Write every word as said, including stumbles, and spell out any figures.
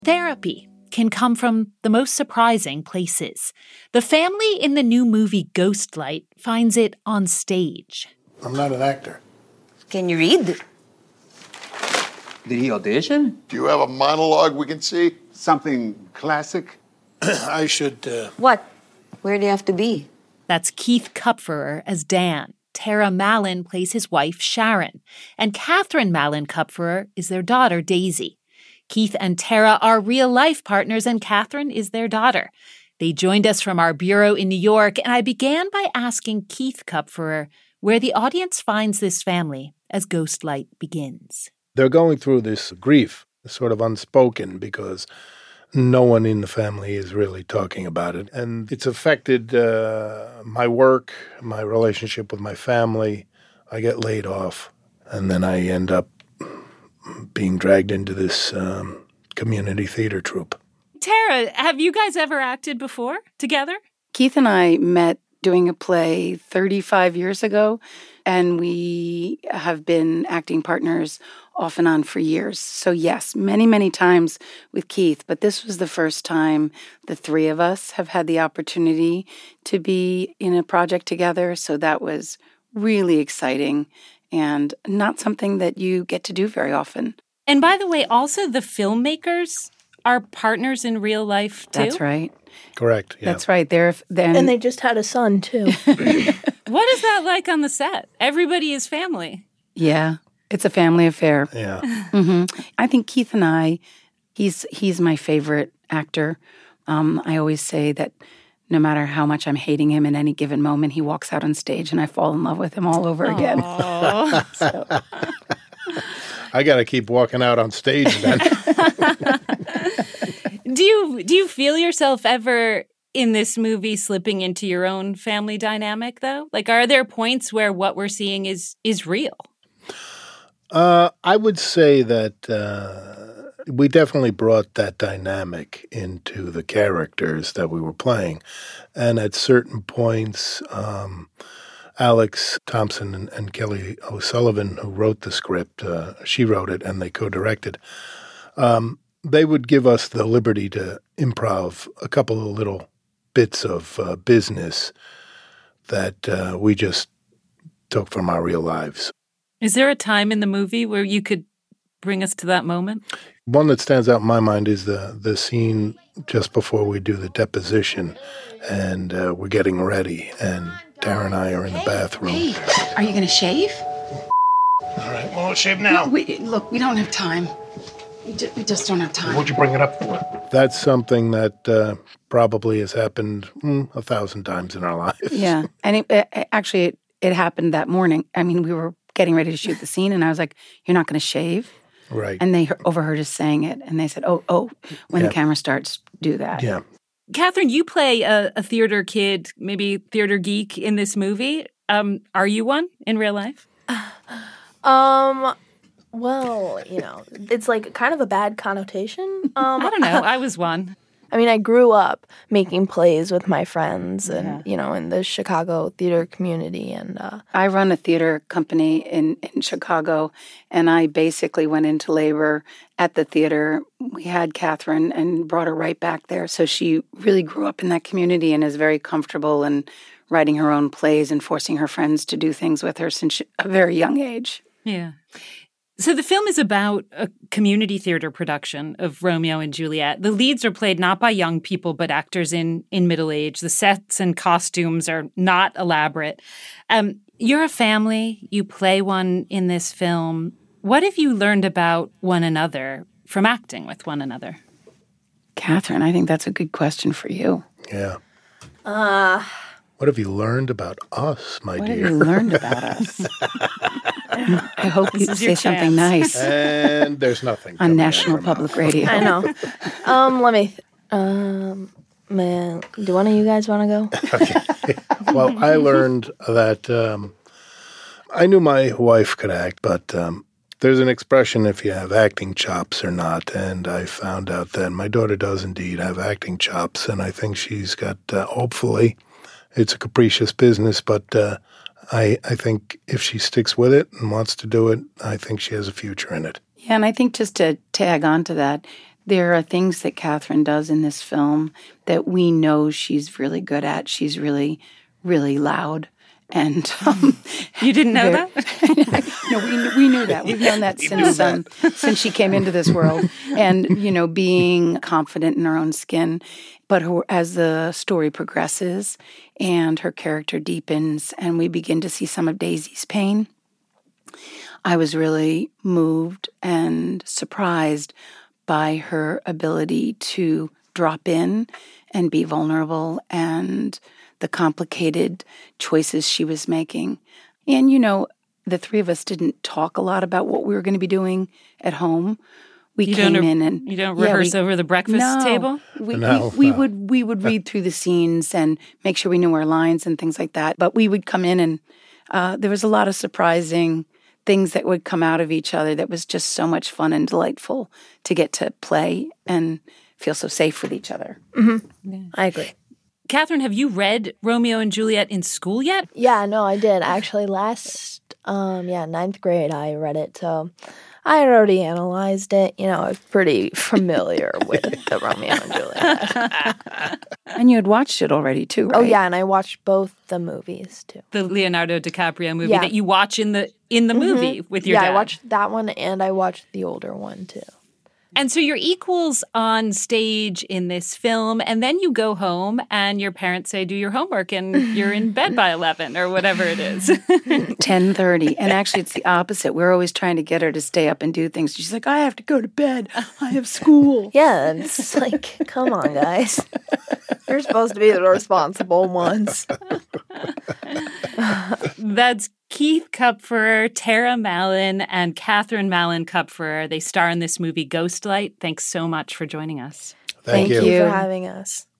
Therapy can come from the most surprising places. The family in the new movie Ghostlight finds it on stage. I'm not an actor. Can you read? Did he audition? Do you have a monologue we can see? Something classic? I should, uh... What? Where do you have to be? That's Keith Kupferer as Dan. Tara Mallon plays his wife, Sharon. And Catherine Mallon Kupferer is their daughter, Daisy. Keith and Tara are real-life partners, and Catherine is their daughter. They joined us from our bureau in New York, and I began by asking Keith Kupferer where the audience finds this family as Ghostlight begins. They're going through this grief, sort of unspoken, because no one in the family is really talking about it. And it's affected uh, my work, my relationship with my family. I get laid off, and then I end up being dragged into this um, community theater troupe. Tara, have you guys ever acted before together? Keith and I met doing a play thirty-five years ago, and we have been acting partners off and on for years. So yes, many, many times with Keith, but this was the first time the three of us have had the opportunity to be in a project together. So that was really exciting and not something that you get to do very often. And by the way, also the filmmakers are partners in real life, too? That's right. Correct, yeah. That's right. They're, then and they just had a son, too. What is that like on the set? Everybody is family. Yeah, it's a family affair. Yeah. Mm-hmm. I think Keith and I, he's he's my favorite actor. Um, I always say that no matter how much I'm hating him in any given moment, he walks out on stage and I fall in love with him all over again. So. I got to keep walking out on stage then. Do you do you feel yourself ever in this movie slipping into your own family dynamic, though? Like, are there points where what we're seeing is is real? Uh, I would say that uh, we definitely brought that dynamic into the characters that we were playing. And at certain points, um, Alex Thompson and, and Kelly O'Sullivan, who wrote the script, uh, she wrote it and they co-directed, um, they would give us the liberty to improv a couple of little bits of uh, business that uh, we just took from our real lives. Is there a time in the movie where you could bring us to that moment? One that stands out in my mind is the, the scene just before we do the deposition, and uh, we're getting ready, and Tara and I are in the bathroom. Hey, are you going to shave? All right, well, let's shave now. No, we, look, we don't have time. We, ju- we just don't have time. What'd you bring it up for? That's something that uh, probably has happened mm, a thousand times in our lives. Yeah, and it, it, actually, it, it happened that morning. I mean, we were getting ready to shoot the scene, and I was like, "You're not going to shave?" Right. And they overheard us saying it, and they said, "Oh, oh, when yeah. the camera starts, do that." Yeah. Catherine, you play a, a theater kid, maybe theater geek in this movie. Um, are you one in real life? Um, well, you know, it's like kind of a bad connotation. Um, I don't know. I was one. I mean, I grew up making plays with my friends and, Yeah. you know, in the Chicago theater community. And uh, I run a theater company in, in Chicago, and I basically went into labor at the theater. We had Catherine and brought her right back there. So she really grew up in that community and is very comfortable in writing her own plays and forcing her friends to do things with her since she, a very young age. Yeah. So the film is about a community theater production of Romeo and Juliet. The leads are played not by young people, but actors in, in middle age. The sets and costumes are not elaborate. Um, you're a family. You play one in this film. What have you learned about one another from acting with one another? Catherine, I think that's a good question for you. Yeah. uh, What have you learned about us, my What dear? have you learned about us? I hope you is say your something chance. nice And there's nothing. on coming out National of our Public mouth. Radio. I know. um, let me, th- um, man, do one of you guys want to go? Okay. Well, I learned that um, I knew my wife could act, but um, there's an expression if you have acting chops or not, and I found out that my daughter does indeed have acting chops, and I think she's got, uh, hopefully, it's a capricious business, but uh, I, I think if she sticks with it and wants to do it, I think she has a future in it. Yeah, and I think just to tag on to that, There are things that Catherine does in this film that we know she's really good at. She's really, really loud. And um, you didn't know that? No, we we knew that. We've known that since um, since she came into this world. And you know, being confident in her own skin. But her, as the story progresses and her character deepens, and we begin to see some of Daisy's pain, I was really moved and surprised by her ability to drop in and be vulnerable and the complicated choices she was making. And, you know, the three of us didn't talk a lot about what we were going to be doing at home. We you came don't, in and you don't yeah, rehearse we, over the breakfast no, table? We, No, we, we no. would we would read through the scenes and make sure we knew our lines and things like that. But we would come in and uh, there was a lot of surprising things that would come out of each other that was just so much fun and delightful to get to play and feel so safe with each other. Mm-hmm. Yeah. I agree. Catherine, have you read Romeo and Juliet in school yet? Yeah, no, I did. Actually, last, um, yeah, ninth grade, I read it. So I had already analyzed it. You know, I was pretty familiar with the Romeo and Juliet. And you had watched it already, too, right? Oh, yeah, and I watched both the movies, too. The Leonardo DiCaprio movie Yeah. that you watch in the in the movie Mm-hmm. with your yeah, dad. I watched that one, and I watched the older one, too. And so you're equals on stage in this film, and then you go home and your parents say, do your homework, and you're in bed by eleven or whatever it is. ten thirty. And actually, it's the opposite. We're always trying to get her to stay up and do things. She's like, I have to go to bed. I have school. Yeah, it's like, come on, guys. You're supposed to be the responsible ones. That's Keith Kupferer, Tara Mallon, and Catherine Mallon Kupferer. They star in this movie Ghostlight. Thanks so much for joining us. Thank, Thank you. you. for having us.